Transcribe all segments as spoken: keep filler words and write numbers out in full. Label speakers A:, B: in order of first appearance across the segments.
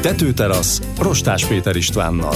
A: Tetőterasz Rostás Péter Istvánnal.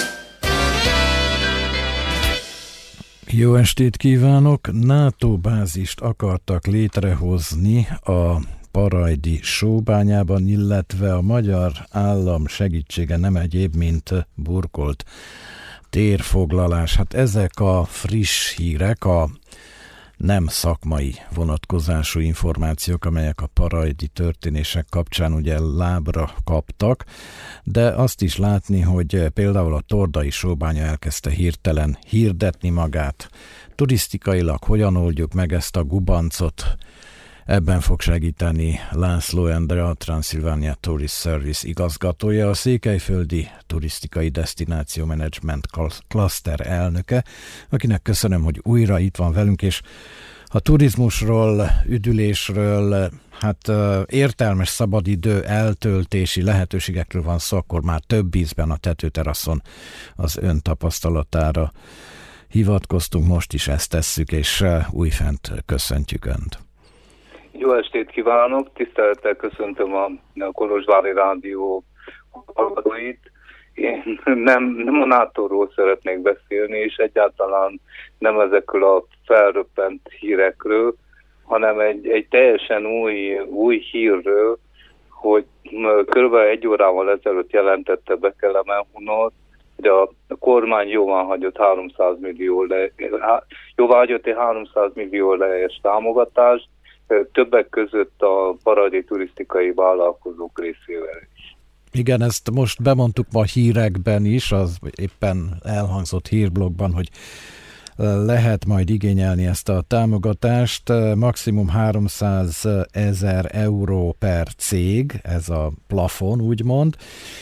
B: Jó estét kívánok! NATO bázist akartak létrehozni a Parajdi sóbányában, illetve a magyar állam segítsége nem egyéb, mint burkolt térfoglalás. Hát ezek a friss hírek, a nem szakmai vonatkozású információk, amelyek a parajdi történések kapcsán ugye lábra kaptak, de azt is látni, hogy például a tordai sóbánya elkezdte hirtelen hirdetni magát. Turisztikailag hogyan oldjuk meg ezt a gubancot? Ebben fog segíteni László Endre, a Transylvania Tourist Service igazgatója, a Székelyföldi Turisztikai Destináció Management Cluster elnöke, akinek köszönöm, hogy újra itt van velünk, és a turizmusról, üdülésről, hát értelmes szabadidő eltöltési lehetőségekről van szó, akkor már több ízben a tetőteraszon az ön tapasztalatára hivatkoztunk, most is ezt tesszük, és újfent köszöntjük önt.
C: Jó estét kívánok, tisztelettel köszöntöm a, a Kolozsvári Rádió hallgatóit. Én nem, nem a nátóról szeretnék beszélni, és egyáltalán nem ezekről a felröppent hírekről, hanem egy, egy teljesen új, új hírről, hogy körülbelül egy órával ezelőtt jelentette be Kelemen Hunor, hogy a kormány jóváhagyott háromszáz millió le, jóváhagyott egy háromszáz millió lejjes támogatást, többek között a parajdi turisztikai vállalkozók részével is.
B: Igen, ezt most bemondtuk ma hírekben is, az éppen elhangzott hírblogban, hogy lehet majd igényelni ezt a támogatást. Maximum háromszázezer euró per cég, ez a plafon, úgymond.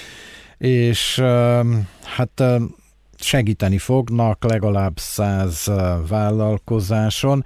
B: És hát segíteni fognak legalább száz vállalkozáson.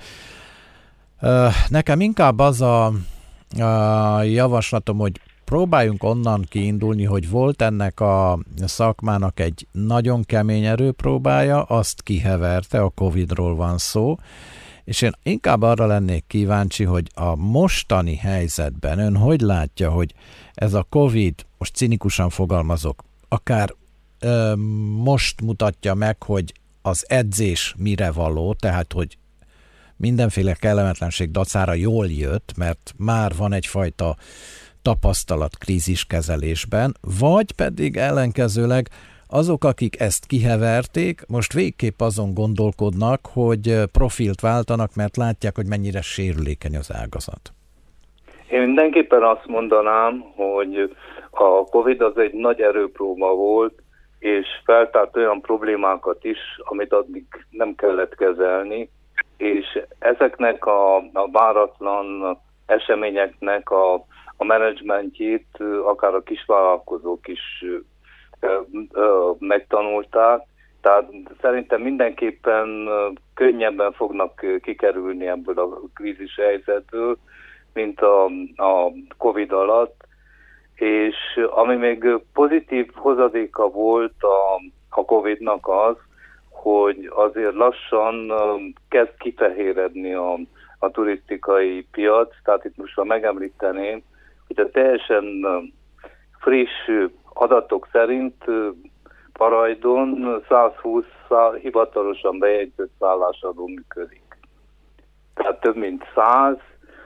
B: Nekem inkább az a, a javaslatom, hogy próbáljunk onnan kiindulni, hogy volt ennek a szakmának egy nagyon kemény erőpróbája, azt kiheverte, a Covidról van szó, és én inkább arra lennék kíváncsi, hogy a mostani helyzetben ön hogy látja, hogy ez a Covid, most cinikusan fogalmazok, akár ö, most mutatja meg, hogy az edzés mire való, tehát hogy mindenféle kellemetlenség dacára jól jött, mert már van egyfajta tapasztalat kríziskezelésben, vagy pedig ellenkezőleg azok, akik ezt kiheverték, most végképp azon gondolkodnak, hogy profilt váltanak, mert látják, hogy mennyire sérülékeny az ágazat.
C: Én mindenképpen azt mondanám, hogy a Covid az egy nagy erőpróba volt, és feltárt olyan problémákat is, amit addig nem kellett kezelni, és ezeknek a, a váratlan eseményeknek a, a menedzsmentjét akár a kisvállalkozók is ö, ö, megtanulták, tehát szerintem mindenképpen könnyebben fognak kikerülni ebből a krízis helyzetből, mint a, a Covid alatt, és ami még pozitív hozadéka volt a, a Covidnak az, hogy azért lassan kezd kifehéredni a, a turisztikai piac, tehát itt most már megemlíteném, hogy a teljesen friss adatok szerint Parajdon százhúsz hivatalosan bejegyzett szállásadó működik. Tehát több mint száz,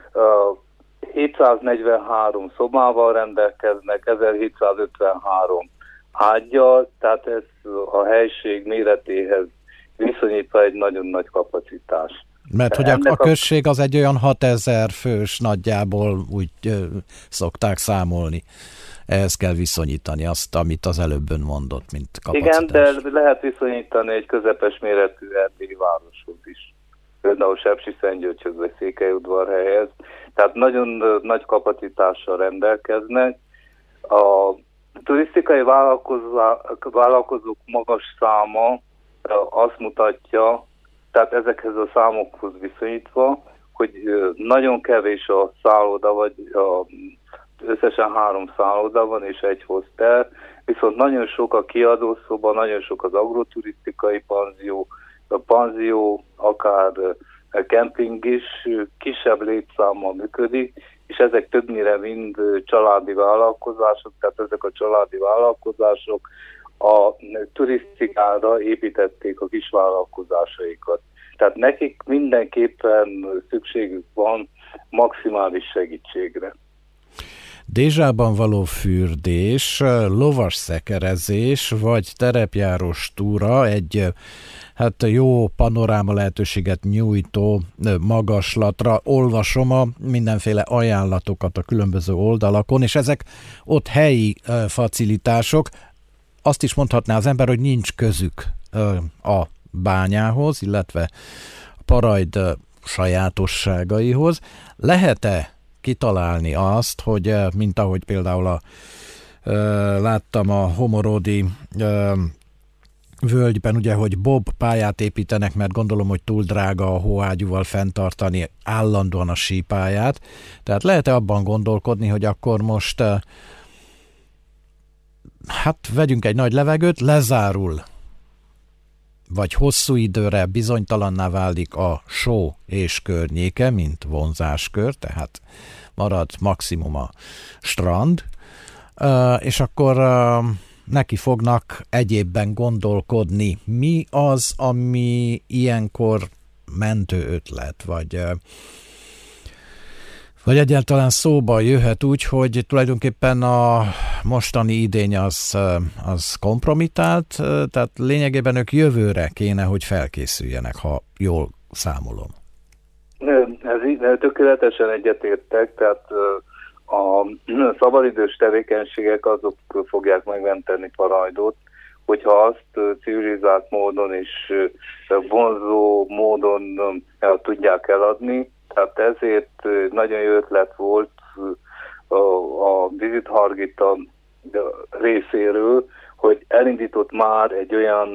C: hétszáznegyvenhárom szobával rendelkeznek, ezerhétszázötvenhárom ágyal, tehát ez a helység méretéhez viszonyítva egy nagyon nagy kapacitás.
B: Mert hogy a, a község az egy olyan hatezer fős nagyjából úgy ö, szokták számolni. Ehhez kell viszonyítani azt, amit az előbb ön mondott, mint kapacitás.
C: Igen, de lehet viszonyítani egy közepes méretű erdélyi városhoz is. Például Sepsiszentgyörgyhöz vagy Székelyudvarhelyhez. Tehát nagyon nagy kapacitással rendelkeznek. A turisztikai vállalkozók magas száma azt mutatja, tehát ezekhez a számokhoz viszonyítva, hogy nagyon kevés a szálloda, vagy a, összesen három szálloda van és egy hostel, viszont nagyon sok a kiadószoba, nagyon sok az agroturisztikai panzió, a panzió, akár kemping is kisebb létszámmal működik, és ezek többnyire mind családi vállalkozások, tehát ezek a családi vállalkozások a turisztikára építették a kis vállalkozásaikat. Tehát nekik mindenképpen szükségük van maximális segítségre.
B: Dézsában való fürdés, lovas szekerezés vagy terepjárós túra egy hát jó panoráma lehetőséget nyújtó magaslatra. Olvasom a mindenféle ajánlatokat a különböző oldalakon, és ezek ott helyi facilitások. Azt is mondhatná az ember, hogy nincs közük a bányához, illetve a Parajd sajátosságaihoz. Lehet-e kitalálni azt, hogy mint ahogy például a, láttam a Homorodi völgyben, ugye, hogy bob pályát építenek, mert gondolom, hogy túl drága a hóágyúval fenntartani állandóan a sípályát. Tehát lehet-e abban gondolkodni, hogy akkor most hát vegyünk egy nagy levegőt, lezárul, vagy hosszú időre bizonytalanná válik a só és környéke, mint vonzáskör, tehát marad maximum a strand, és akkor neki fognak egyébben gondolkodni. Mi az, ami ilyenkor mentő ötlet, vagy, vagy egyáltalán szóba jöhet úgy, hogy tulajdonképpen a mostani idény az, az kompromitált, tehát lényegében ők jövőre kéne, hogy felkészüljenek, ha jól számolom.
C: Ez tökéletesen egyetértek, tehát a szabadidős tevékenységek azok fogják megmenteni Parajdot, hogyha azt civilizált módon és vonzó módon tudják eladni. Tehát ezért nagyon jó ötlet volt a, a Visit Hargita részéről, hogy elindított már egy olyan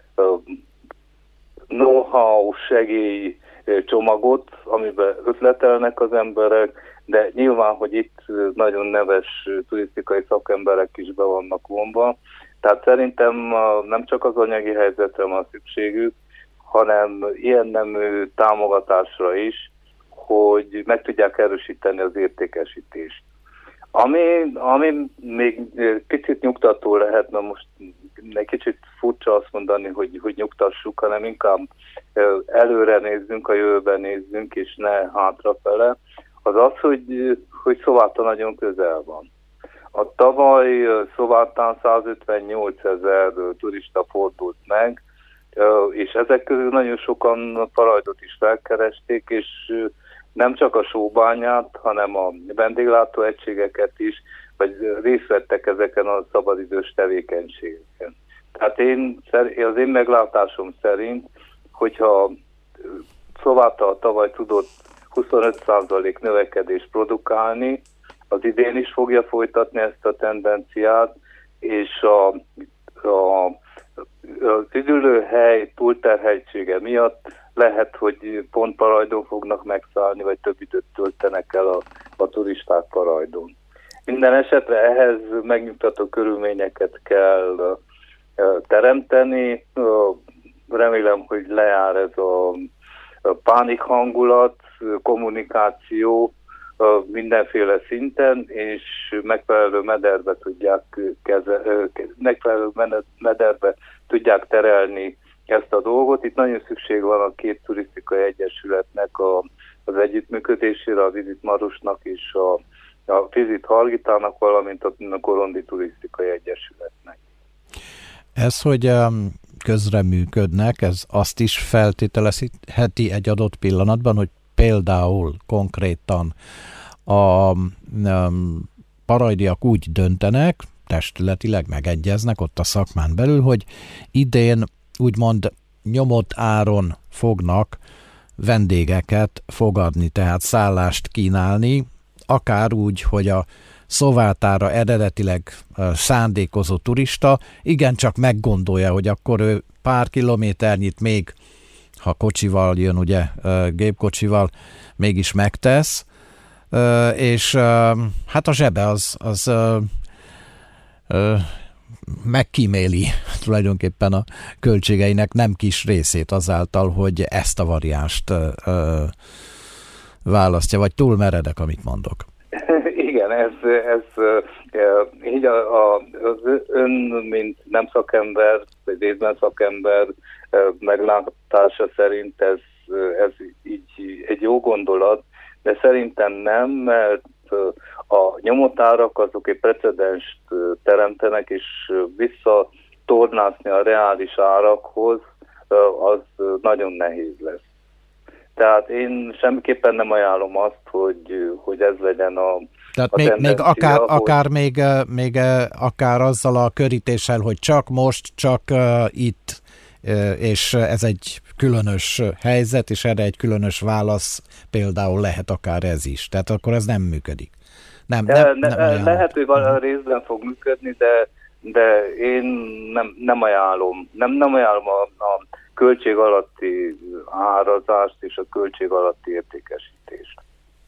C: know-how segély csomagot, amiben ötletelnek az emberek, de nyilván, hogy itt nagyon neves turisztikai szakemberek is be vannak vonva. Tehát szerintem nem csak az anyagi helyzetre van szükségük, hanem ilyen nemű támogatásra is, hogy meg tudják erősíteni az értékesítést. Ami, ami még picit nyugtató lehetne, most egy kicsit furcsa azt mondani, hogy, hogy nyugtassuk, hanem inkább előre nézzünk, a jövőben nézzünk, és ne hátrafele, az az, hogy, hogy Szováta nagyon közel van. A tavaly Szovátán százötvennyolcezer turista fordult meg, és ezek közül nagyon sokan Parajdot is felkeresték, és nem csak a sóbányát, hanem a vendéglátóegységeket is, vagy részt vettek ezeken a szabadidős tevékenységeken. Tehát én, az én meglátásom szerint, hogyha Szováta tavaly tudott huszonöt százalék növekedést produkálni, az idén is fogja folytatni ezt a tendenciát, és a, a, az üdülőhely túlterheltsége miatt lehet, hogy pont Parajdon fognak megszállni, vagy több időt töltenek el a, a turisták Parajdon. Minden esetre ehhez megnyugtató körülményeket kell teremteni. Remélem, hogy lejár ez a, a pánik hangulat, kommunikáció mindenféle szinten, és megfelelő mederbe tudják kezel, megfelelő mederbe tudják terelni ezt a dolgot. Itt nagyon szükség van a két turisztikai egyesületnek a, az együttműködésére, a Visit Marosnak és a, a Visit Hargitának, valamint a Korondi Turisztikai Egyesületnek.
B: Ez, hogy közreműködnek, ez azt is feltételezheti egy adott pillanatban, hogy például konkrétan a parajdiak úgy döntenek, testületileg megegyeznek ott a szakmán belül, hogy idén úgymond nyomott áron fognak vendégeket fogadni, tehát szállást kínálni, akár úgy, hogy a Szovátára eredetileg szándékozó turista igencsak meggondolja, hogy akkor ő pár kilométernyit még, ha kocsival jön, ugye, gépkocsival, mégis megtesz, és hát a zsebe az, az megkíméli tulajdonképpen a költségeinek nem kis részét azáltal, hogy ezt a variánst választja, vagy túl meredek, amit mondok.
C: Igen, ez, ez így a, a, az ön, mint nem szakember, vagy részben szakember meglátása szerint ez, ez így egy jó gondolat, de szerintem nem, mert a nyomotárak azok egy precedenst teremtenek, és visszatornászni a reális árakhoz, az nagyon nehéz lesz. Tehát én semmiképpen nem ajánlom azt, hogy, hogy ez legyen a
B: Tehát
C: a
B: még, még akár,
C: hogy...
B: akár még, még akár azzal a körítéssel, hogy csak most, csak uh, itt, uh, és ez egy különös helyzet, és erre egy különös válasz például lehet akár ez is. Tehát akkor ez nem működik. Nem, nem,
C: ne,
B: nem
C: lehet, hogy valami részben fog működni, de, de én nem, nem ajánlom. Nem, nem ajánlom a, a költség alatti árazást és a költség alatti értékesítést.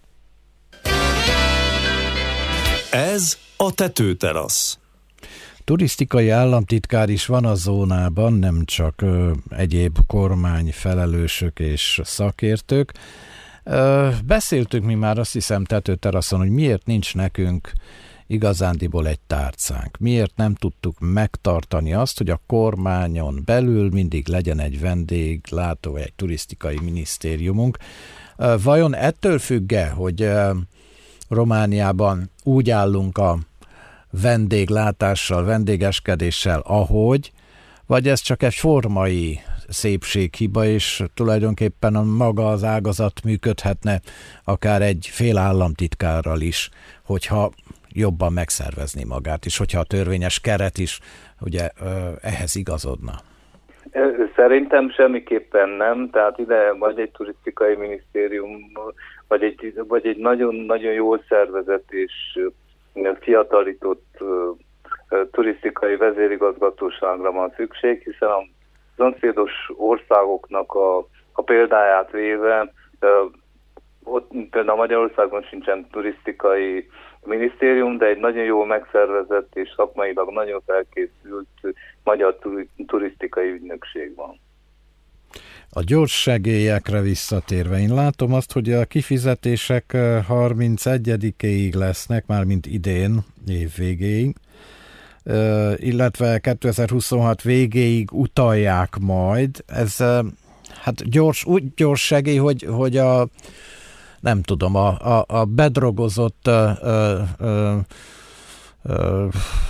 A: Ez a tetőterasz.
B: Turisztikai államtitkár is van a zónában, nem csak ö, egyéb kormányfelelősök és szakértők. Ö, beszéltük mi már, azt hiszem, tetőteraszon, hogy miért nincs nekünk igazándiból egy tárcánk. Miért nem tudtuk megtartani azt, hogy a kormányon belül mindig legyen egy vendéglátó, egy turisztikai minisztériumunk. Ö, vajon ettől függ-e, hogy ö, Romániában úgy állunk a vendéglátással, vendégeskedéssel, ahogy, vagy ez csak egy formai szépséghiba, és tulajdonképpen a maga az ágazat működhetne akár egy fél államtitkárral is, hogyha jobban megszervezni magát, és hogyha a törvényes keret is ugye ehhez igazodna.
C: Szerintem semmiképpen nem, tehát ide vagy egy turisztikai minisztérium, vagy egy, vagy egy nagyon-nagyon jól szervezett és fiatalított turisztikai vezérigazgatóságra van szükség, hiszen a szomszédos országoknak a, a példáját véve, ott például Magyarországon sincsen turisztikai minisztérium, de egy nagyon jól megszervezett és szakmailag nagyon felkészült magyar turisztikai ügynökség van.
B: A gyors segélyekre visszatérve, én látom azt, hogy a kifizetések harmincegyedikéig lesznek, mármint idén, év végéig, illetve kétezer-huszonhat végéig utalják majd. Ez hát gyors, úgy gyors segély, hogy, hogy a nem tudom, a, a, a bedrogozott ö, ö, ö, ö,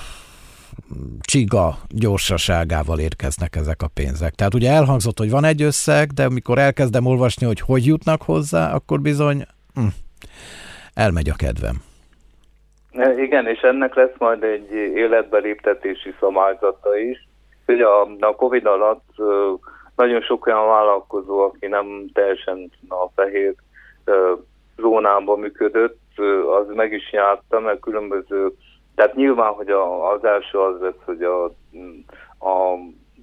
B: csiga gyorsaságával érkeznek ezek a pénzek. Tehát ugye elhangzott, hogy van egy összeg, de amikor elkezdem olvasni, hogy hogy jutnak hozzá, akkor bizony hm, elmegy a kedvem.
C: Igen, és ennek lesz majd egy életbeléptetési szabályzata is. Ugye a, a Covid alatt nagyon sok olyan vállalkozó, aki nem teljesen a fehér zónában működött, az meg is járta, mert különböző, tehát nyilván, hogy a, az első az lesz, hogy a, a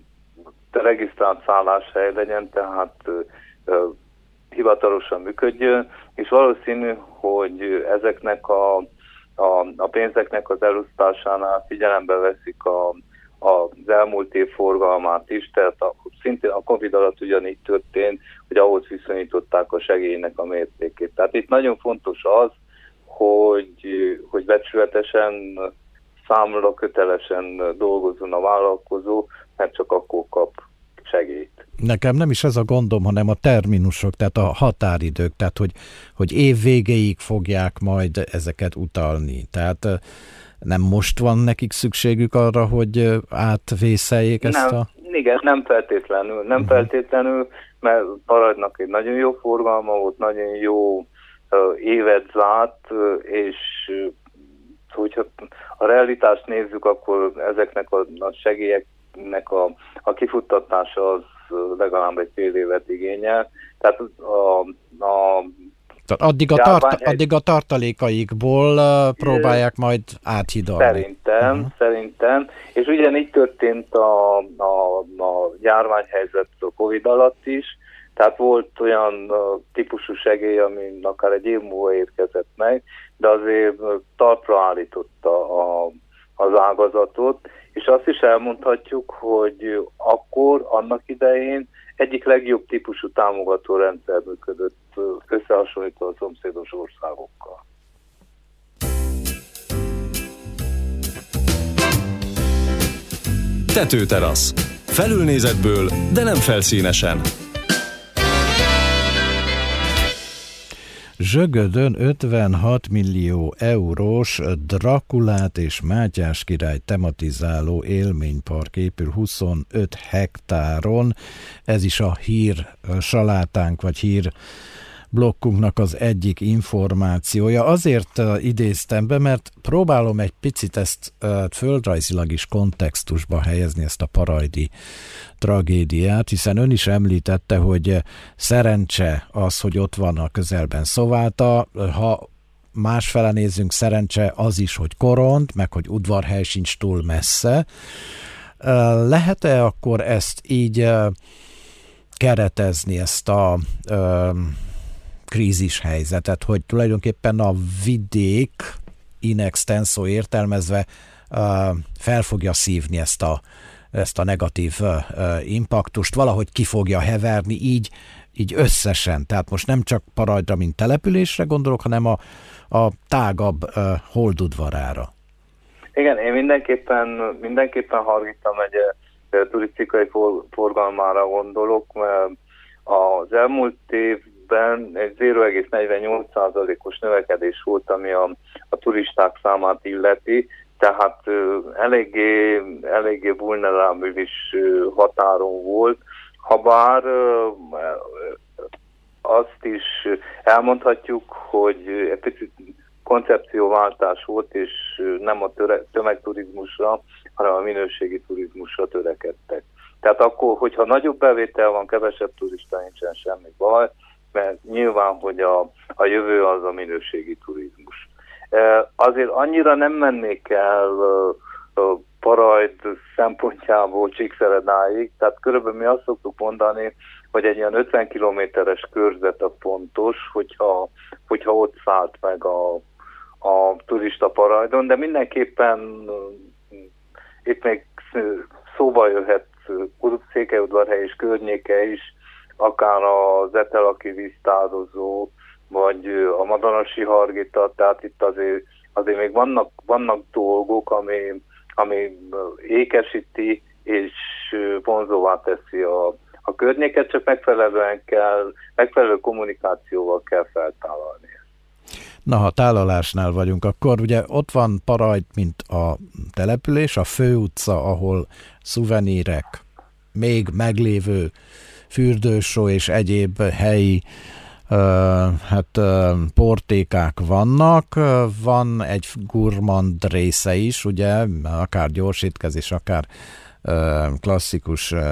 C: regisztrált szálláshely legyen, tehát a, a, hivatalosan működjön, és valószínű, hogy ezeknek a, a, a pénzeknek az elosztásánál figyelembe veszik a, az elmúlt év forgalmát is, tehát a, szintén a Covid alatt ugyanígy történt, hogy ahhoz viszonyították a segélynek a mértékét. Tehát itt nagyon fontos az, hogy, hogy becsületesen, számla kötelesen dolgozzon a vállalkozó, mert csak akkor kap segélyt.
B: Nekem nem is ez a gondom, hanem a terminusok, tehát a határidők, tehát hogy, hogy év végéig fogják majd ezeket utalni. Tehát nem most van nekik szükségük arra, hogy átvészeljék ezt
C: nem,
B: a...
C: Igen, nem feltétlenül, nem uh-huh. feltétlenül, mert Paradnak egy nagyon jó forgalma volt, nagyon jó uh, évet zárt, uh, és uh, hogyha a realitást nézzük, akkor ezeknek a, a segélyeknek a, a kifuttatása az legalább egy fél évet igényel. Tehát a, a
B: Tehát addig a, tart, addig a tartalékaikból uh, próbálják majd áthidalni.
C: Szerintem, uh-huh. szerintem. És ugyanígy történt a, a, a járványhelyzet a Covid alatt is, tehát volt olyan uh, típusú segély, ami akár egy év múlva érkezett meg, de azért uh, talpra állította a, az ágazatot, és azt is elmondhatjuk, hogy akkor, annak idején egyik legjobb típusú támogató rendszer működött összehasonlítva a szomszédos országokkal.
A: Tetőterasz. Felülnézetből, de nem felszínesen.
B: Zsögödön ötvenhat millió eurós Drakulát és Mátyás király tematizáló élménypark épül huszonöt hektáron. Ez is a hír salátánk, vagy hír blokkunknak az egyik információja. Azért uh, idéztem be, mert próbálom egy picit ezt uh, földrajzilag is kontextusba helyezni, ezt a parajdi tragédiát, hiszen ön is említette, hogy szerencse az, hogy ott van a közelben Szováta, ha másfele nézzünk, szerencse az is, hogy Koront, meg hogy Udvarhely sincs túl messze. Uh, lehet-e akkor ezt így uh, keretezni, ezt a uh, krízis helyzetet, hogy tulajdonképpen a vidék in extenso értelmezve uh, fel fogja szívni ezt a, ezt a negatív uh, impaktust, valahogy ki fogja heverni így, így összesen. Tehát most nem csak Parajdra, mint településre gondolok, hanem a, a tágabb uh, Holdudvarára. Igen, én mindenképpen, mindenképpen Hargita megye turisztikai for, forgalmára gondolok, mert az elmúlt év egy zéro egész negyvennyolc százalékos növekedés volt, ami a, a turisták számát illeti, tehát uh, eléggé, eléggé vulnerábilis uh, határon volt, habár uh, azt is elmondhatjuk, hogy egy picit koncepcióváltás volt, és nem a töre, tömegturizmusra, hanem a minőségi turizmusra törekedtek. Tehát akkor, hogyha nagyobb bevétel van, kevesebb turista, nincsen semmi baj, mert nyilván, hogy a, a jövő az a minőségi turizmus. E, azért annyira nem mennék el e, e, Parajd szempontjából Csíkszeredáig, tehát körülbelül mi azt szoktuk mondani, hogy egy ilyen ötven kilométeres körzet a fontos, hogyha, hogyha ott szállt meg a, a turista Parajdon, de mindenképpen itt még szóba jöhet Székelyudvarhely és környéke is, akár az Etelaki víztározó, vagy a Madanasi Hargita, tehát itt azért, azért még vannak, vannak dolgok, ami, ami ékesíti és vonzóvá teszi a, a környéket, csak megfelelően kell, megfelelő kommunikációval kell feltállalni. Na, ha tálalásnál vagyunk, akkor ugye ott van Parajd, mint a település, a főutca, ahol szuvenírek, még meglévő fürdősó és egyéb helyi uh, hát, uh, portékák vannak. Van egy gurmand része is, ugye, akár gyorsétkezés, akár uh, klasszikus uh,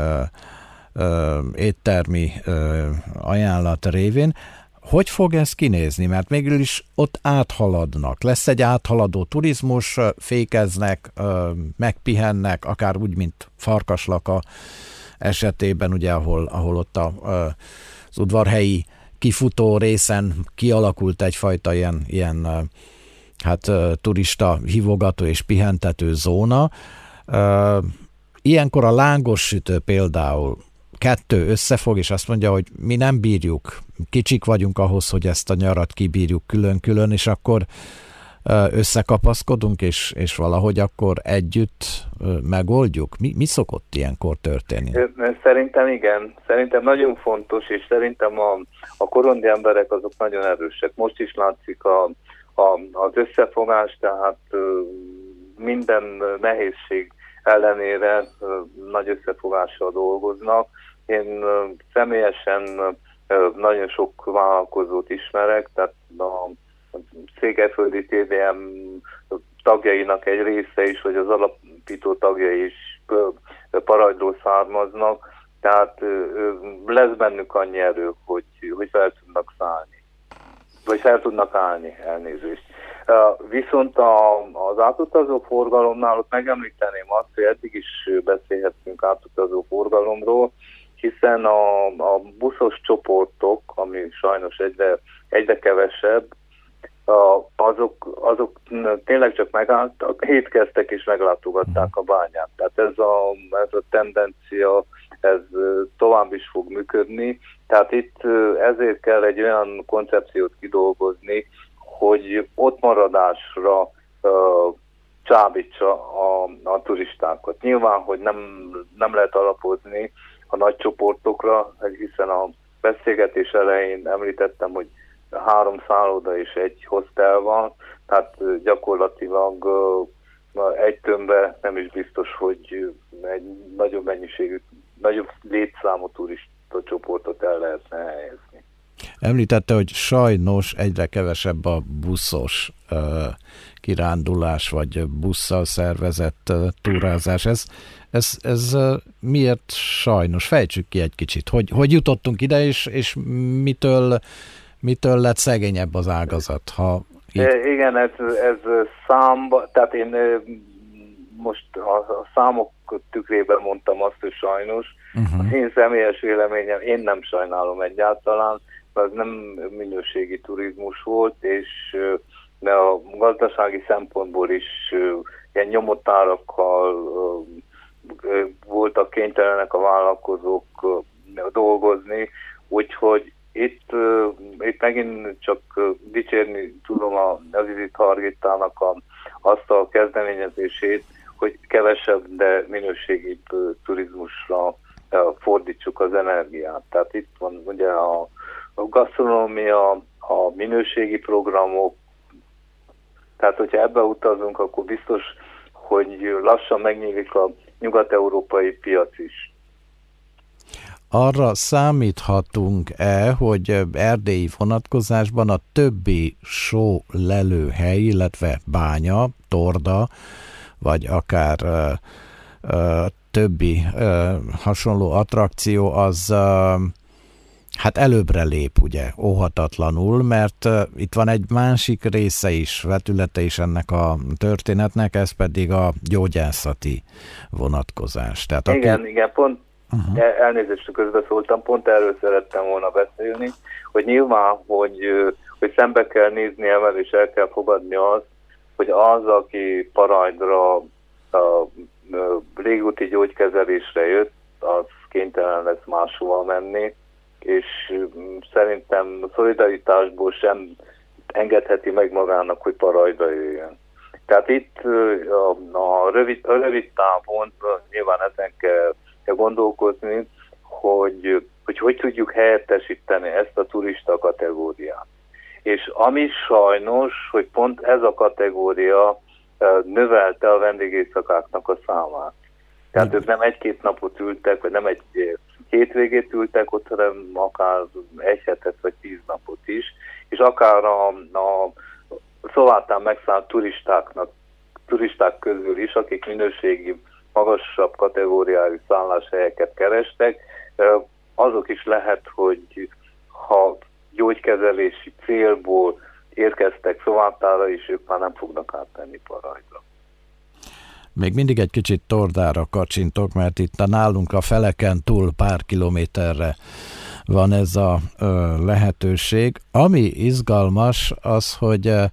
B: uh, éttermi uh, ajánlat révén. Hogy fog ez kinézni? Mert mégis is ott áthaladnak. Lesz egy áthaladó turizmus, fékeznek, megpihennek, akár úgy, mint Farkaslaka esetében, ugye, ahol, ahol ott a, az udvarhelyi kifutó részen kialakult egyfajta ilyen, ilyen hát, turista hívogató és pihentető zóna. Ilyenkor a lángos sütő például kettő összefog, és azt mondja, hogy mi nem bírjuk, kicsik vagyunk ahhoz, hogy ezt a nyarat kibírjuk külön-külön, és akkor összekapaszkodunk, és, és valahogy akkor együtt megoldjuk. Mi, mi szokott ilyenkor történni? Szerintem igen. Szerintem nagyon fontos, és szerintem a, a korondi emberek azok nagyon erősek. Most is látszik a, a, az összefogás, tehát minden nehézség ellenére nagy összefogással dolgoznak. Én személyesen nagyon sok vállalkozót ismerek, tehát a Székelyföldi té vé em tagjainak egy része is, vagy az alapító tagjai is Parajdról származnak, tehát lesz bennük annyi erő, hogy, hogy fel tudnak szállni, vagy fel tudnak állni, elnézést. Viszont a, az átutazó forgalomnál ott megemlíteném azt, hogy eddig is beszélhetünk átutazó forgalomról, hiszen a, a buszos csoportok, ami sajnos egyre, egyre kevesebb, azok, azok tényleg csak megálltak, étkeztek és meglátogatták a bányát. Tehát ez a, ez a tendencia, ez tovább is fog működni. Tehát itt ezért kell egy olyan koncepciót kidolgozni, hogy ott maradásra uh,
C: csábítsa a, a turistákat. Nyilván, hogy nem, nem lehet alapozni a nagy csoportokra, hiszen a beszélgetés elején említettem, hogy három szálloda és egy hostel van, tehát gyakorlatilag egy tömbbe nem is biztos, hogy egy nagyobb mennyiségű, nagyobb létszámú turista csoportot el lehetne helyezni.
B: Említette, hogy sajnos egyre kevesebb a buszos uh, kirándulás, vagy busszal szervezett uh, túrázás. Ez, ez, ez uh, miért sajnos? Fejtsük ki egy kicsit. Hogy, hogy jutottunk ide, és, és mitől, mitől lett szegényebb az ágazat? Ha így...
C: e, igen, ez, ez számba, tehát én most a, a számok tükrében mondtam azt, hogy sajnos. Uh-huh. Az én személyes véleményem, én nem sajnálom egyáltalán, az nem minőségi turizmus volt, és de a gazdasági szempontból is ilyen nyomotárakkal voltak kénytelenek a vállalkozók dolgozni, úgyhogy itt, itt megint csak dicsérni tudom az Izit Hargittának a, azt a kezdeményezését, hogy kevesebb, de minőségi turizmusra fordítsuk az energiát. Tehát itt van ugye a a gasztronómia, a minőségi programok, tehát hogyha ebbe utazunk, akkor biztos, hogy lassan megnyílik a nyugat-európai piac is.
B: Arra számíthatunk-e, hogy erdélyi vonatkozásban a többi só lelőhely, illetve bánya, torda, vagy akár ö, ö, többi ö, hasonló attrakció, az ö, hát előbbre lép, ugye, óhatatlanul, mert uh, itt van egy másik része is, vetülete is ennek a történetnek, ez pedig a gyógyászati vonatkozás. Tehát
C: igen,
B: aki...
C: igen, pont uh-huh. elnézést közbeszóltam, pont erről szerettem volna beszélni, hogy nyilván, hogy, hogy szembe kell nézni evel, és el kell fogadni azt, hogy az, aki Parajdra a, a légúti gyógykezelésre jött, az kénytelen lesz máshova menni, és szerintem szolidaritásból sem engedheti meg magának, hogy Parajdra jöjjön. Tehát itt a, a, rövid, a rövid távon nyilván ezen kell, kell gondolkozni, hogy, hogy hogy tudjuk helyettesíteni ezt a turista kategóriát. És ami sajnos, hogy pont ez a kategória növelte a vendégészakáknak a számát. Tehát ők nem egy-két napot ültek, vagy nem egy hétvégét ültek ott, hanem akár egy hetet, vagy tíz napot is, és akár a, a Szolátán megszállt turistáknak, turisták közül is, akik minőségi, magasabb kategóriájú szálláshelyeket kerestek, azok is lehet, hogy ha gyógykezelési célból érkeztek Szolátára, és ők már nem fognak átmenni Parajdra.
B: Még mindig egy kicsit tordára kacsintok, mert itt a nálunk a feleken túl pár kilométerre van ez a ö, lehetőség. Ami izgalmas az, hogy ö,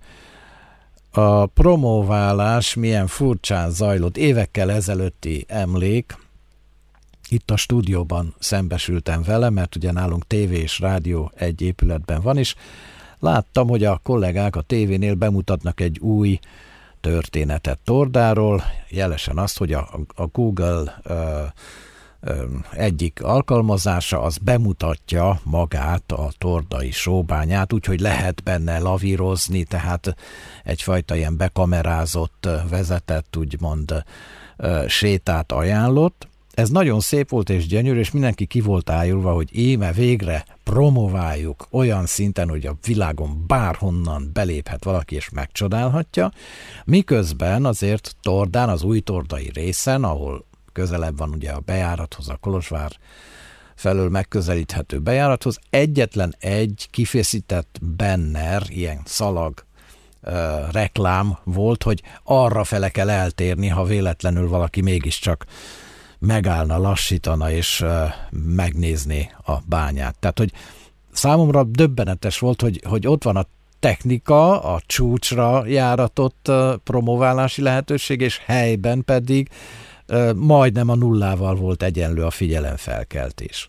B: a promoválás milyen furcsán zajlott. Évekkel ezelőtti emlék, itt a stúdióban szembesültem vele, mert ugye nálunk tévé és rádió egy épületben van, és láttam, hogy a kollégák a tévénél bemutatnak egy új történetet Tordáról, jelesen azt, hogy a, a Google ö, ö, egyik alkalmazása az bemutatja magát a tordai sóbányát, úgyhogy lehet benne lavírozni, tehát egyfajta ilyen bekamerázott, vezetett, úgymond ö, sétát ajánlott. Ez nagyon szép volt és gyönyörű, és mindenki ki volt ájulva, hogy íme végre promováljuk olyan szinten, hogy a világon bárhonnan beléphet valaki és megcsodálhatja, miközben azért Tordán, az új tordai részen, ahol közelebb van ugye a bejárathoz, a Kolozsvár felől megközelíthető bejárathoz, egyetlen egy kifészített banner, ilyen szalag uh, reklám volt, hogy arra fele kell eltérni, ha véletlenül valaki mégiscsak megállna, lassítana és uh, megnézni a bányát. Tehát, hogy számomra döbbenetes volt, hogy, hogy ott van a technika, a csúcsra járatott uh, promoválási lehetőség, és helyben pedig uh, majdnem a nullával volt egyenlő a figyelemfelkeltés.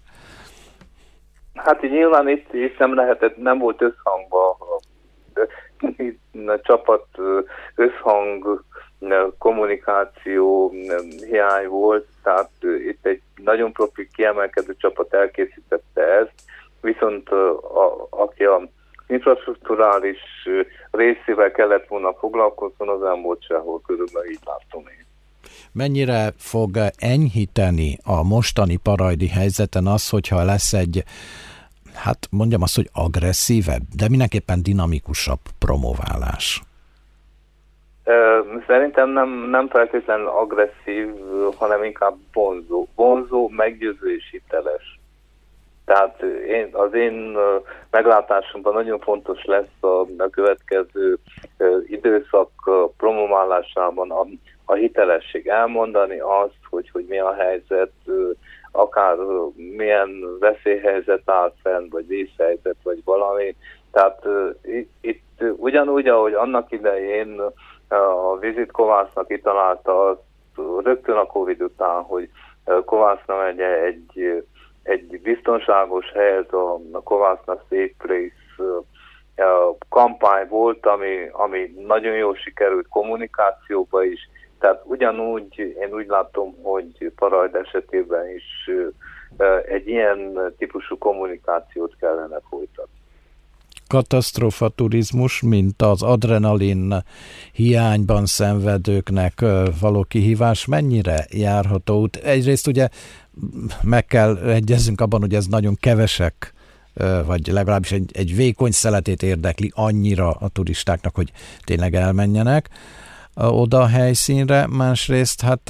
C: Hát így nyilván itt, itt nem lehetett, nem volt összhangban a, a csapat összhang kommunikáció hiány volt, tehát itt egy nagyon profi kiemelkedő csapat elkészítette ezt, viszont a, aki a infrastrukturális részével kellett volna foglalkozni, az nem volt sehol, körülbelül így látom én.
B: Mennyire fog enyhíteni a mostani parajdi helyzeten az, hogyha lesz egy, hát mondjam azt, hogy agresszívebb, de mindenképpen dinamikusabb promoválás?
C: Szerintem nem, nem feltétlenül agresszív, hanem inkább vonzó. Vonzó, meggyőző és hiteles. Tehát én, az én meglátásomban nagyon fontos lesz a, a következő időszak promoválásában a, a hitelesség. Elmondani azt, hogy, hogy mi a helyzet, akár milyen veszélyhelyzet áll fenn, vagy vészhelyzet, vagy valami. Tehát itt, itt ugyanúgy, ahogy annak idején a Visit Kovászna kitalálta azt rögtön a Covid után, hogy Kovászna megye egy, egy biztonságos hely, a Kovászna Safe Place kampány volt, ami, ami nagyon jól sikerült kommunikációba is. Tehát ugyanúgy, én úgy látom, hogy Parajd esetében is egy ilyen típusú kommunikációt kellene folytatni.
B: Katasztrófa turizmus, mint az adrenalin hiányban szenvedőknek való kihívás, mennyire járható út? Egyrészt ugye meg kell egyezzünk abban, hogy ez nagyon kevesek, vagy legalábbis egy, egy vékony szeletét érdekli annyira a turistáknak, hogy tényleg elmenjenek oda a helyszínre. Másrészt hát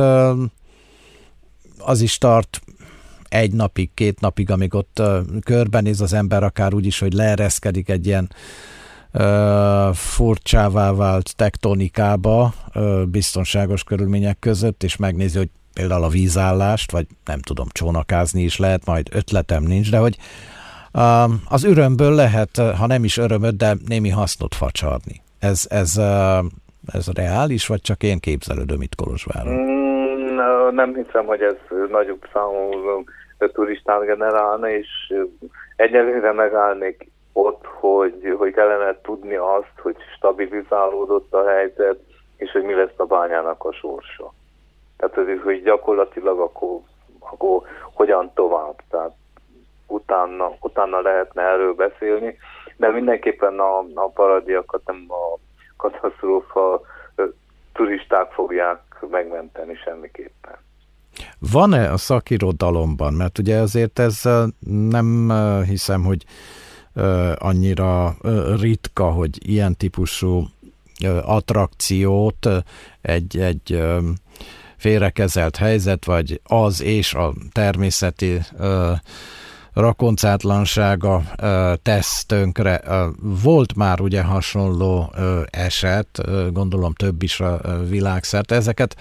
B: az is tart egy napig, két napig, amíg ott uh, körbenéz az ember, akár úgy is, hogy leereszkedik egy ilyen uh, furcsává vált tektonikába uh, biztonságos körülmények között, és megnézi, hogy például a vízállást, vagy nem tudom, csónakázni is lehet, majd ötletem nincs, de hogy uh, az örömből lehet, ha nem is örömöt, de némi hasznot facsarni. Ez, ez, uh, ez reális, vagy csak én képzelődöm itt Kolozsváron?
C: Mm, no, nem hiszem, hogy ez nagyobb számú turistát generálna, és egyelőre megállnék ott, hogy, hogy kellene tudni azt, hogy stabilizálódott a helyzet, és hogy mi lesz a bányának a sorsa. Tehát, hogy gyakorlatilag akkor, akkor hogyan tovább. Tehát utána, utána lehetne erről beszélni, de mindenképpen a, a paradiakat nem a katasztrófa turisták fogják megmenteni semmiképpen.
B: Van-e a szakirodalomban? Mert ugye azért ez nem hiszem, hogy annyira ritka, hogy ilyen típusú attrakciót egy, egy félrekezelt helyzet, vagy az és a természeti rakoncátlansága tesz tönkre. Volt már ugye hasonló eset, gondolom több is a világszerte. Ezeket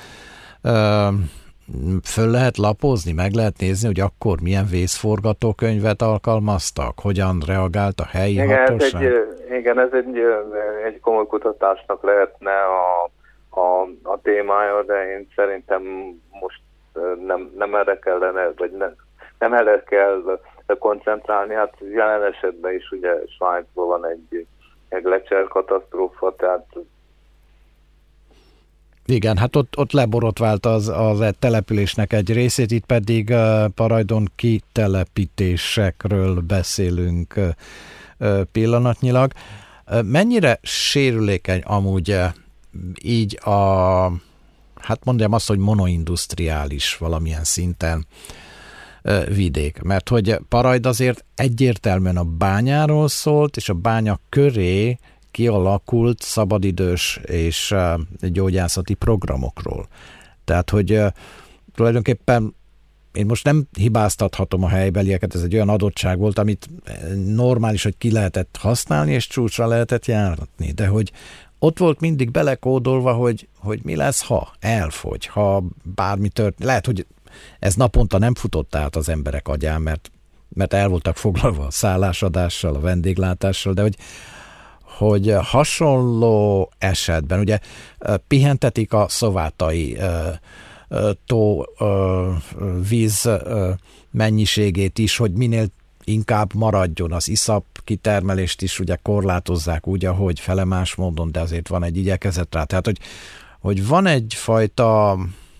B: föl lehet lapozni, meg lehet nézni, hogy akkor milyen vészforgatókönyvet alkalmaztak, hogyan reagált a helyi
C: igen,
B: hatóság?
C: Ez egy, igen, ez egy, egy komoly kutatásnak lehetne a, a, a témája, de én szerintem most nem, nem erre kellene, vagy nem, nem erre kell koncentrálni. Hát jelen esetben is ugye Svájcban van egy, egy gletszer katasztrófa, tehát
B: igen, hát ott, ott leborotvált az, az településnek egy részét, itt pedig uh, Parajdon kitelepítésekről beszélünk uh, uh, pillanatnyilag. Uh, mennyire sérülékeny amúgy uh, így a, hát mondjam azt, hogy monoindustriális valamilyen szinten uh, vidék, mert hogy Parajd azért egyértelműen a bányáról szólt, és a bánya köré kialakult szabadidős és uh, gyógyászati programokról. Tehát, hogy uh, tulajdonképpen én most nem hibáztathatom a helybelieket, ez egy olyan adottság volt, amit normális, hogy ki lehetett használni, és csúcsra lehetett járni, de hogy ott volt mindig belekódolva, hogy, hogy mi lesz, ha elfogy, ha bármi történik. Lehet, hogy ez naponta nem futott át az emberek agyán, mert, mert el voltak foglalva a szállásadással, a vendéglátással, de hogy hogy hasonló esetben, ugye pihentetik a szovátai tó víz mennyiségét is, hogy minél inkább maradjon az iszap kitermelést is, ugye korlátozzák úgy, ahogy felemás módon, de azért van egy igyekezet rá. Tehát, hogy, hogy van egyfajta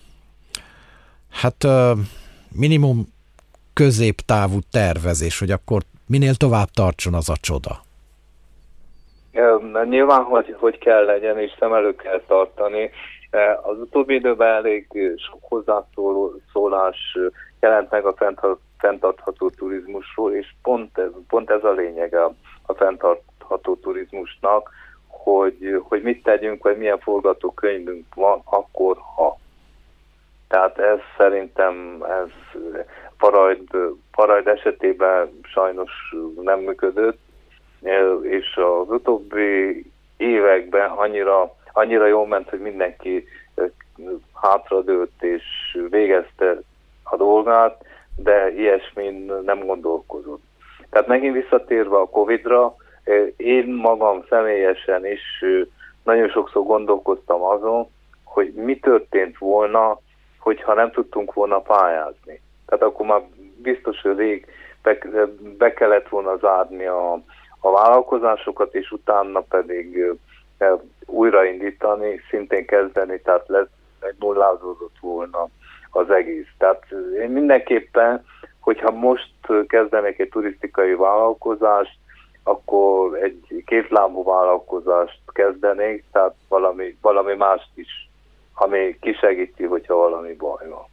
B: hát minimum középtávú tervezés, hogy akkor minél tovább tartson az a csoda.
C: Nyilván, hogy, hogy kell legyen, és szem elő kell tartani. Az utóbbi időben elég sok hozzászólás jelent meg a fenntartható turizmusról, és pont ez, pont ez a lényege a, a fenntartható turizmusnak, hogy, hogy mit tegyünk, vagy milyen forgatókönyvünk van akkor, ha. Tehát ez szerintem ez Parajd, Parajd esetében sajnos nem működött, és az utóbbi években annyira, annyira jól ment, hogy mindenki hátradőlt és végezte a dolgát, de ilyesmin nem gondolkozott. Tehát megint visszatérve a Covidra, én magam személyesen is nagyon sokszor gondolkoztam azon, hogy mi történt volna, hogyha nem tudtunk volna pályázni. Tehát akkor már biztos, hogy rég be, be kellett volna zárni a, a vállalkozásokat, és utána pedig e, újraindítani, szintén kezdeni, tehát lesz, egy nullázódott volna az egész. Tehát én mindenképpen, hogyha most kezdenék egy turisztikai vállalkozást, akkor egy kétlábú vállalkozást kezdenék, tehát valami, valami mást is, ami kisegíti, hogyha valami baj van.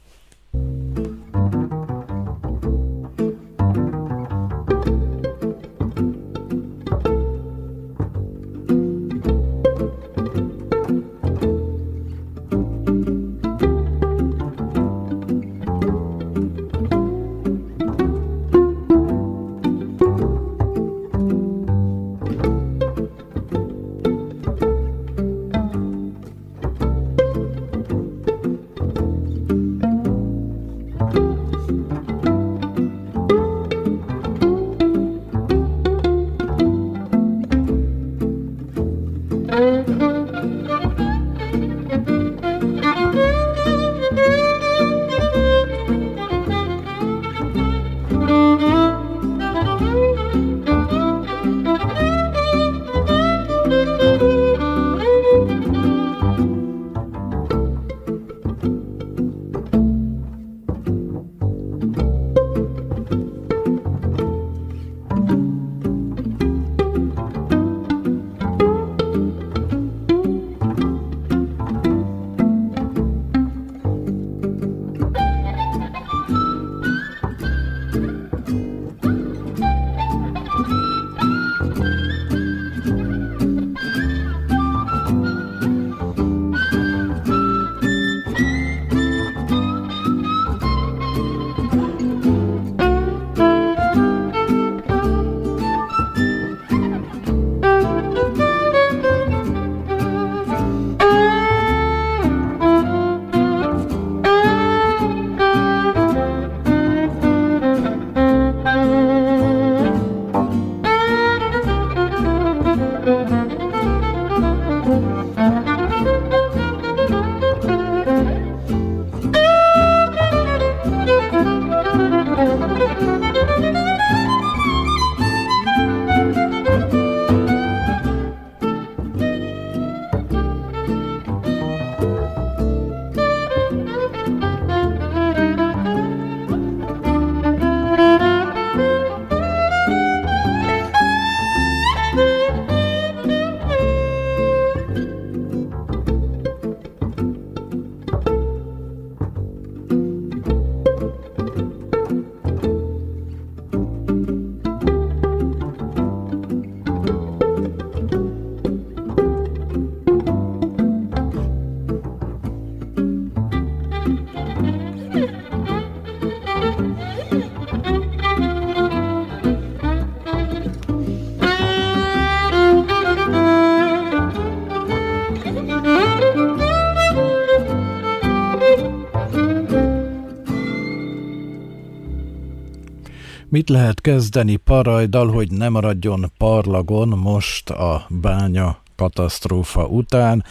B: Mit lehet kezdeni Parajddal, hogy ne maradjon parlagon most a bánya katasztrófa után?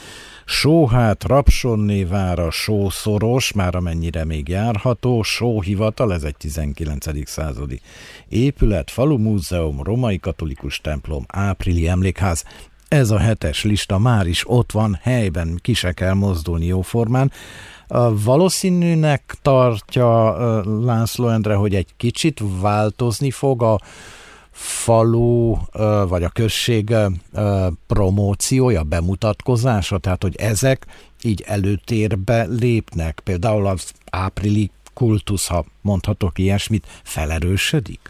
B: Sóhát, Rapsonné vára, Sószoros, már amennyire még járható, Sóhivatal, ez egy tizenkilencedik századi épület, falumúzeum, romai katolikus templom, áprili emlékház. ez a hetes lista már is ott van helyben, ki se kell mozdulni jóformán. Valószínűnek tartja László Endre, hogy egy kicsit változni fog a falu vagy a község promóciója, bemutatkozása, tehát hogy ezek így előtérbe lépnek. Például az áprili kultusz, ha mondhatok ilyesmit, felerősödik?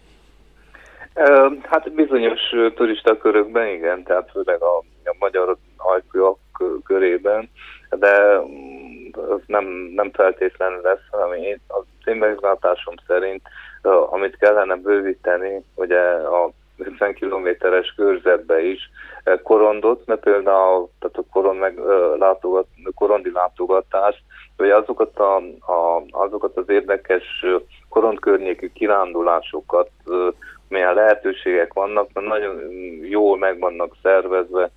C: Hát bizonyos turistakörökben igen, tehát főleg a, a magyar ajkúak körében, de az nem, nem feltétlenül lesz, hanem én, az én meglátásom szerint, amit kellene bővíteni, ugye a ötven kilométeres körzetbe is korondot, mert például tehát a koron meg, látogat, korondi látogatást, hogy azokat, a, a, azokat az érdekes korond környékű kirándulásokat, milyen lehetőségek vannak, mert nagyon jól meg vannak szervezve,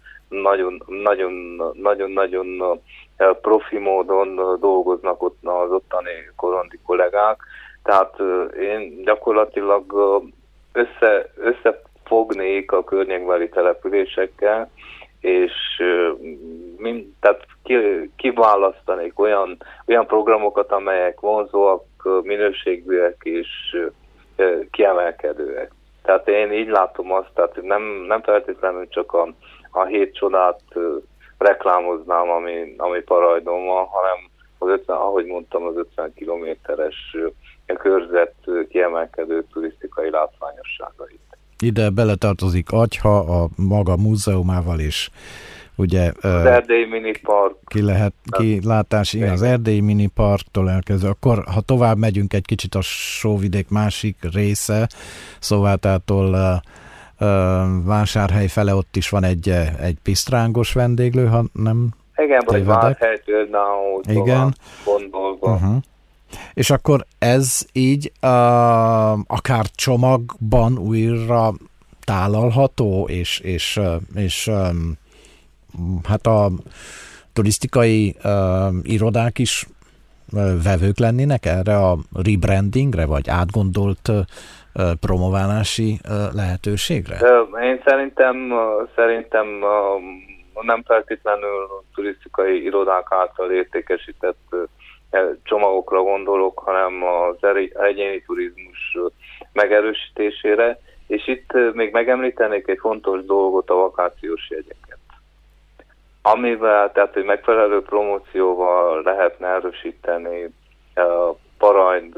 C: nagyon-nagyon profi módon dolgoznak ott az ottani korondi kollégák. Tehát én gyakorlatilag össze, összefognék a környékbeli településekkel, és mind, tehát kiválasztanék olyan, olyan programokat, amelyek vonzóak, minőségűek és kiemelkedőek. Tehát én így látom azt, tehát nem, nem feltétlenül csak a, a hét csodát reklámoznám, ami, ami Parajdon van, hanem az ötven, ahogy mondtam, az ötven kilométeres körzet kiemelkedő turisztikai látványosságait.
B: Ide beletartozik Agyha a maga múzeumával is, ugye
C: az Erdélyi Minipark.
B: Ki lehet kilátás, igen, az Erdélyi Miniparktól elkezdve. Akkor, ha tovább megyünk egy kicsit a Sóvidék másik része, Szóvátától uh, uh, Vásárhely fele, ott is van egy, egy pisztrángos vendéglő, ha nem
C: igen, vagy Várhely például,
B: igen.
C: Gondolva.
B: Uh-huh. És akkor ez így uh, akár csomagban újra tálalható, és, és, és um, hát a turisztikai uh, irodák is uh, vevők lennének erre a rebrandingre, vagy átgondolt uh, promoválási uh, lehetőségre?
C: Én szerintem, szerintem uh, nem feltétlenül turisztikai irodák által értékesített uh, csomagokra gondolok, hanem az egyéni turizmus megerősítésére, és itt még megemlítenék egy fontos dolgot, a vakációs jegyeket. Amivel, tehát hogy megfelelő promócióval lehetne erősíteni Parajd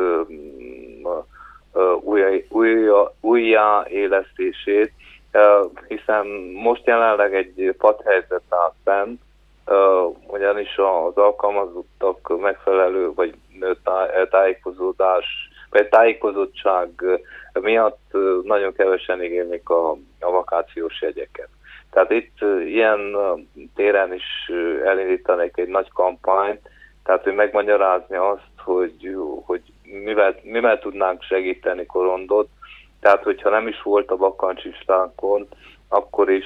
C: újjáélesztését, hiszen most jelenleg egy padhelyzet áll fenn, Uh, ugyanis az alkalmazottak megfelelő vagy tájékozódás, vagy tájékozottság miatt nagyon kevesen igénylik a, a vakációs jegyeket. Tehát itt uh, ilyen uh, téren is uh, elindítanék egy nagy kampányt, tehát hogy megmagyarázni azt, hogy, hogy mivel, mivel tudnánk segíteni Korondot, tehát hogyha nem is volt a bakancslistánkon, akkor is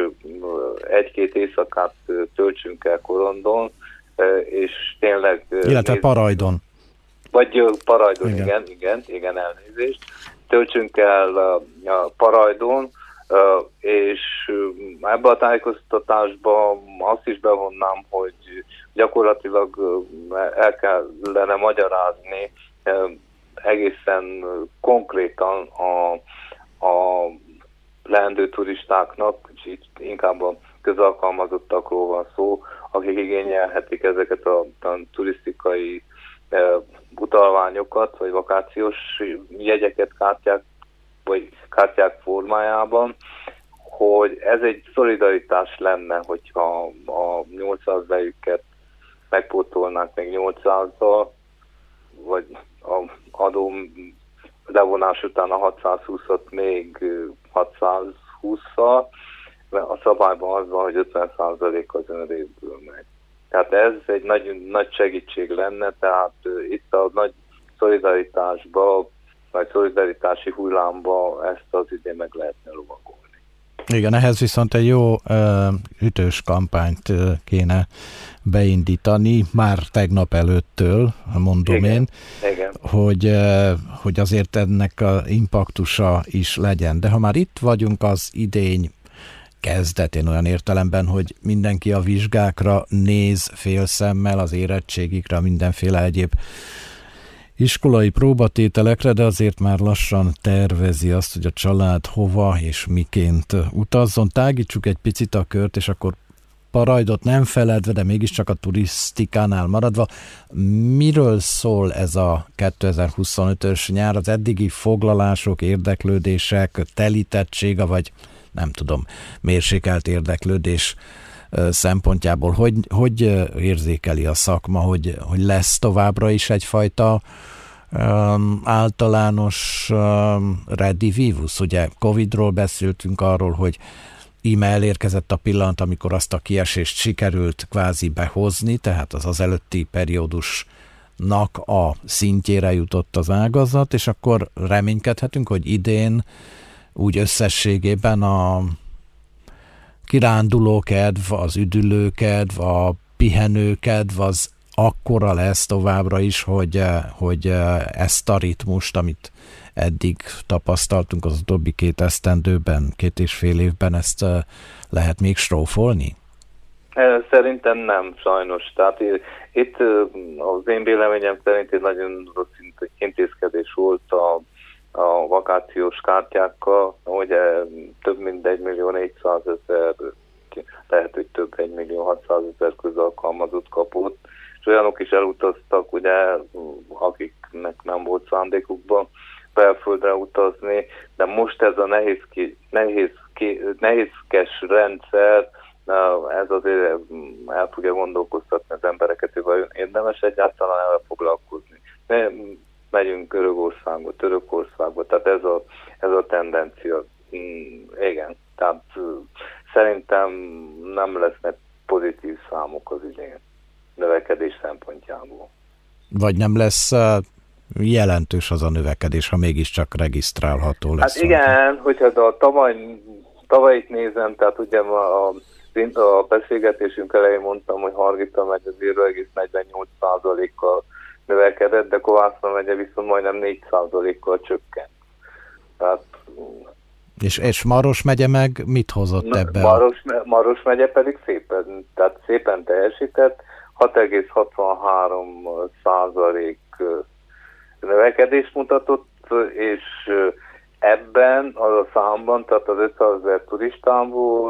C: egy-két éjszakát töltsünk el Korondon, és tényleg...
B: Illetve néz... Parajdon.
C: Vagy Parajdon, igen. igen, igen, igen, elnézést. Töltsünk el a Parajdon, és ebbe a tájékoztatásba azt is bevonnám, hogy gyakorlatilag el kellene magyarázni egészen konkrétan a, a leendő turistáknak, és itt inkább a közalkalmazottakról van szó, akik igényelhetik ezeket a, a turisztikai e, utalványokat, vagy vakációs jegyeket kártyák, vagy kártyák formájában, hogy ez egy szolidaritás lenne, hogyha a nyolcszáz bejüket megpótolnák még nyolcszázzal, vagy a adó levonás után a hatszázhúszat még hatszázhússzal, mert a szabályban az van, hogy ötven százalék az önrészből megy. Tehát ez egy nagy, nagy segítség lenne, tehát uh, itt a nagy szolidaritásba, vagy szolidaritási hullámba ezt az idén meg lehetne lovagolni.
B: Igen, ehhez viszont egy jó uh, ütős kampányt uh, kéne beindítani, már tegnap előttől, mondom
C: igen,
B: én,
C: igen.
B: Hogy, uh, hogy azért ennek a impaktusa is legyen. De ha már itt vagyunk az idény kezdetén olyan értelemben, hogy mindenki a vizsgákra néz félszemmel, az érettségikre, mindenféle egyéb iskolai próbatételekre, de azért már lassan tervezi azt, hogy a család hova és miként utazzon. Tágítsuk egy picit a kört, és akkor Parajdot nem feledve, de mégiscsak a turisztikánál maradva. Miről szól ez a kétezer-huszonötös nyár? Az eddigi foglalások, érdeklődések, telítettsége, vagy nem tudom, mérsékelt érdeklődés szempontjából, hogy, hogy érzékeli a szakma, hogy, hogy lesz továbbra is egyfajta um, általános um, redivivus? Ugye Covidról beszéltünk, arról, hogy íme elérkezett a pillanat, amikor azt a kiesést sikerült kvázi behozni, tehát az az előtti periódusnak a szintjére jutott az ágazat, és akkor reménykedhetünk, hogy idén úgy összességében a kirándulókedv, az üdülőkedv, a pihenőkedv az akkora lesz továbbra is, hogy, hogy ezt a ritmust, amit eddig tapasztaltunk az utóbbi két esztendőben, két és fél évben, ezt lehet még strófolni?
C: Szerintem nem, sajnos. Tehát itt az én véleményem szerint egy nagyon rossz intézkedés volt a a vakációs kártyákkal, ugye több mint egymillió-négyszázezer, lehet, hogy több egymillió-hatszázezer közalkalmazott kapott, és olyanok is elutaztak, ugye, akiknek nem volt szándékukban belföldre utazni, de most ez a nehéz ki, nehéz ki, nehézkes rendszer, ez azért el fogja gondolkoztatni az embereket, hogy vajon érdemes egyáltalán el foglalkozni. Megyünk Görögországba, Törökországba, tehát ez a, ez a tendencia. Mm, igen, tehát szerintem nem lesznek pozitív számok az idén növekedés szempontjából.
B: Vagy nem lesz jelentős az a növekedés, ha mégiscsak regisztrálható lesz.
C: Hát igen, hogyha a tavaly, tavalyit nézem, tehát ugye a, a beszélgetésünk elején mondtam, hogy Hargita megye az zéro egész negyvennyolc százalékkal növekedett, de Kovászna megye viszont majdnem négy százalékkal csökkent. Tehát,
B: és, és Maros megye meg mit hozott ebbe?
C: Maros, Maros megye pedig szépen, tehát szépen teljesített, hat egész hatvanhárom százalék növekedést mutatott, és ebben az a számban, tehát az ötszázezer turistából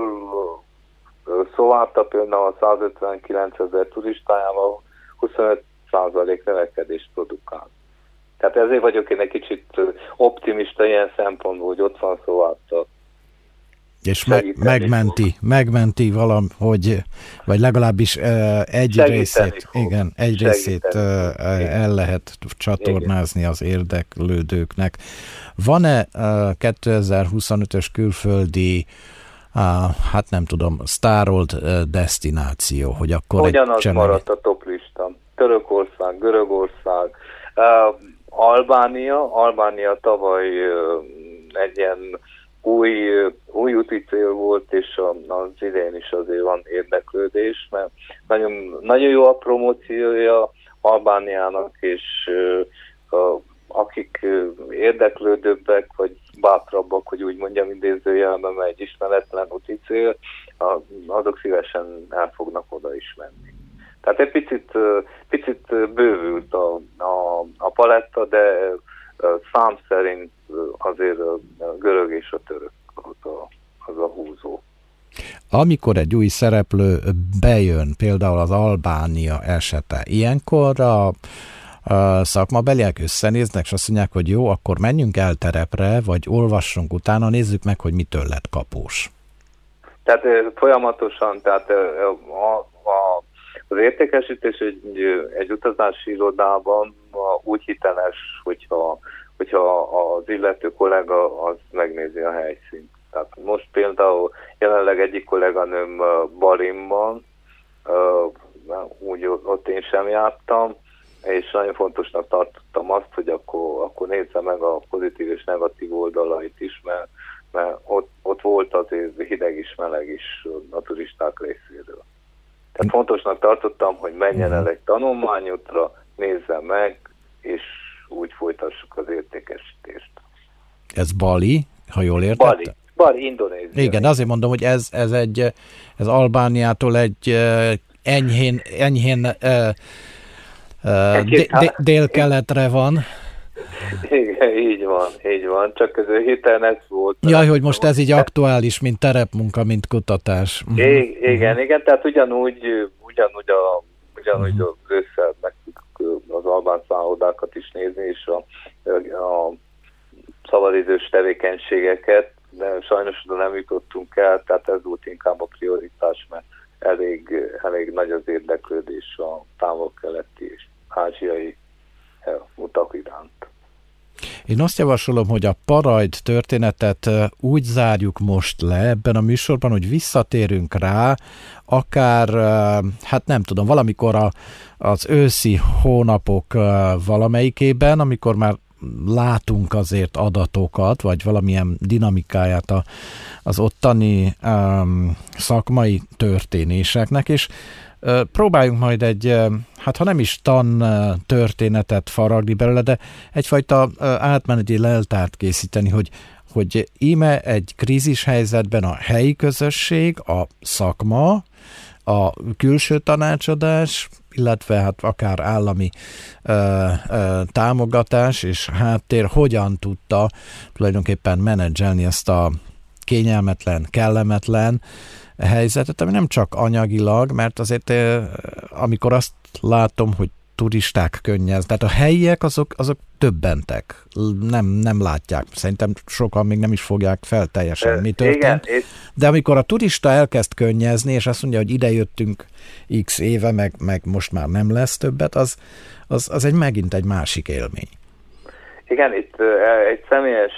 C: Szovárta például a százötvenkilencezer turistájával huszonöt százalék növekedést produkál. Tehát ezért vagyok én egy kicsit optimista ilyen szempontból, hogy ott van Szovárta.
B: És meg, megmenti, megmenti valahogy, vagy legalábbis uh, egy
C: Segíteni
B: részét,
C: fog.
B: igen, egy
C: Segíteni
B: részét uh, el lehet csatornázni igen. az érdeklődőknek. Van-e uh, kétezer-huszonötös külföldi Uh, hát nem tudom, sztárolt uh, desztináció, hogy akkor
C: ugyanaz
B: egy csemege...
C: maradt a top lista. Törökország, Görögország, uh, Albánia, Albánia tavaly uh, egy ilyen új, uh, új úti cél volt, és a, az idén is azért van érdeklődés, mert nagyon, nagyon jó a promóciója Albániának, és uh, uh, akik uh, érdeklődőbbek, vagy bátrabbak, hogy úgy mondjam, idézőjelben, mert egy ismeretlen úti cél, azok szívesen el fognak oda is menni. Tehát egy picit, picit bővült a, a, a paletta, de szám szerint azért a görög és a török az a, az a húzó.
B: Amikor egy új szereplő bejön, például az Albánia esete, ilyenkor a a szakmabeliek összenéznek, és azt mondják, hogy jó, akkor menjünk el terepre, vagy olvassunk utána, nézzük meg, hogy mitől lett kapós. Tehát folyamatosan, tehát a, a, az értékesítés egy, egy utazási irodában úgy hiteles, hogyha, hogyha az illető kollega az megnézi a helyszínt. Tehát most például jelenleg egyik kolléganőm Balimban, úgy ott én sem jártam, és nagyon fontosnak tartottam azt, hogy akkor, akkor nézze meg a pozitív és negatív oldalait is, mert, mert ott, ott volt azért hideg is, meleg is a turisták részéről. Tehát fontosnak tartottam, hogy menjen el egy tanulmányútra, nézze meg, és úgy folytassuk az értékesítést. Ez Bali, ha jól értettem?
C: Bali. Bár Indonézia.
B: Igen, azért mondom, hogy ez, ez egy, ez Albániától egy enyhén, enyhén uh, uh, d- délkeletre van.
C: Igen, így van, így van, csak ez a héten ez volt.
B: Jaj, hogy most ez így aktuális, mint terepmunka, mint kutatás. Uh-huh.
C: I- igen, uh-huh. igen, tehát ugyanúgy, ugyanúgy, a, ugyanúgy uh-huh. az ősszel meg az albán szállodákat is nézni, és a, a szabadidős tevékenységeket, de sajnos oda nem jutottunk el, tehát ez volt inkább a prioritás, mert elég, elég nagy az érdeklődés a távol-keleti és ázsiai utak iránt.
B: Én azt javasolom, hogy a Parajd történetet úgy zárjuk most le ebben a műsorban, hogy visszatérünk rá, akár, hát nem tudom, valamikor a, az őszi hónapok valamelyikében, amikor már látunk azért adatokat, vagy valamilyen dinamikáját a, az ottani um, szakmai történéseknek, és uh, próbáljunk majd egy, uh, hát ha nem is tan uh, történetet faragni belőle, de egyfajta uh, átmeneti leltárt készíteni, hogy, hogy íme egy krízis helyzetben a helyi közösség, a szakma, a külső tanácsadás, illetve hát akár állami ö, ö, támogatás és háttér hogyan tudta tulajdonképpen menedzselni ezt a kényelmetlen, kellemetlen helyzetet, ami nem csak anyagilag, mert azért ö, amikor azt látom, hogy turisták könnyez, tehát a helyiek azok, azok többentek, nem, nem látják. Szerintem sokan még nem is fogják fel teljesen, mi történt. Igen, de amikor a turista elkezd könnyezni, és azt mondja, hogy ide jöttünk x éve, meg, meg most már nem lesz többet, az, az, az egy megint egy másik élmény.
C: Igen, itt egy személyes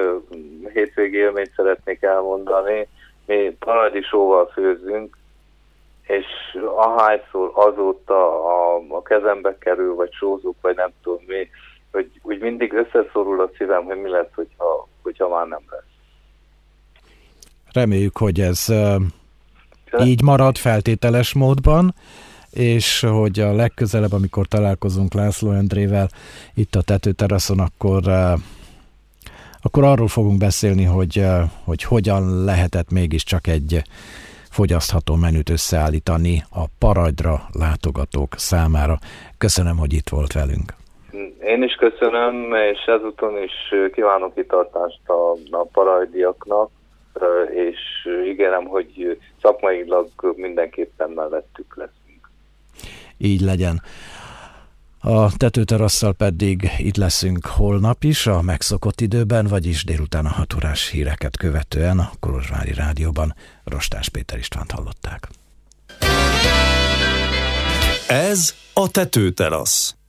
C: hétvégi élményt szeretnék elmondani. Mi parajdi sóval főzzünk, és ahányszor azóta a, a kezembe kerül, vagy sózunk, vagy nem tudom mi, hogy úgy mindig összeszorul a szívem, hogy mi lesz, hogyha, hogyha már nem lesz.
B: Reméljük, hogy ez uh, így marad feltételes módban, és hogy a legközelebb, amikor találkozunk László Endrével itt a tetőteraszon, akkor, uh, akkor arról fogunk beszélni, hogy, uh, hogy hogyan lehetett mégiscsak egy fogyasztható menüt összeállítani a Parajdra látogatók számára. Köszönöm, hogy itt volt velünk.
C: Én is köszönöm, és ezúton is kívánok kitartást a, a parajdiaknak, és ígérem, hogy szakmailag mindenképpen mellettük leszünk.
B: Így legyen. A tetőterasszal pedig itt leszünk holnap is, a megszokott időben, vagyis délután a hat órás híreket követően a Kolozsvári Rádióban. Rostás Péter Istvánt hallották.
A: Ez a tetőterasz.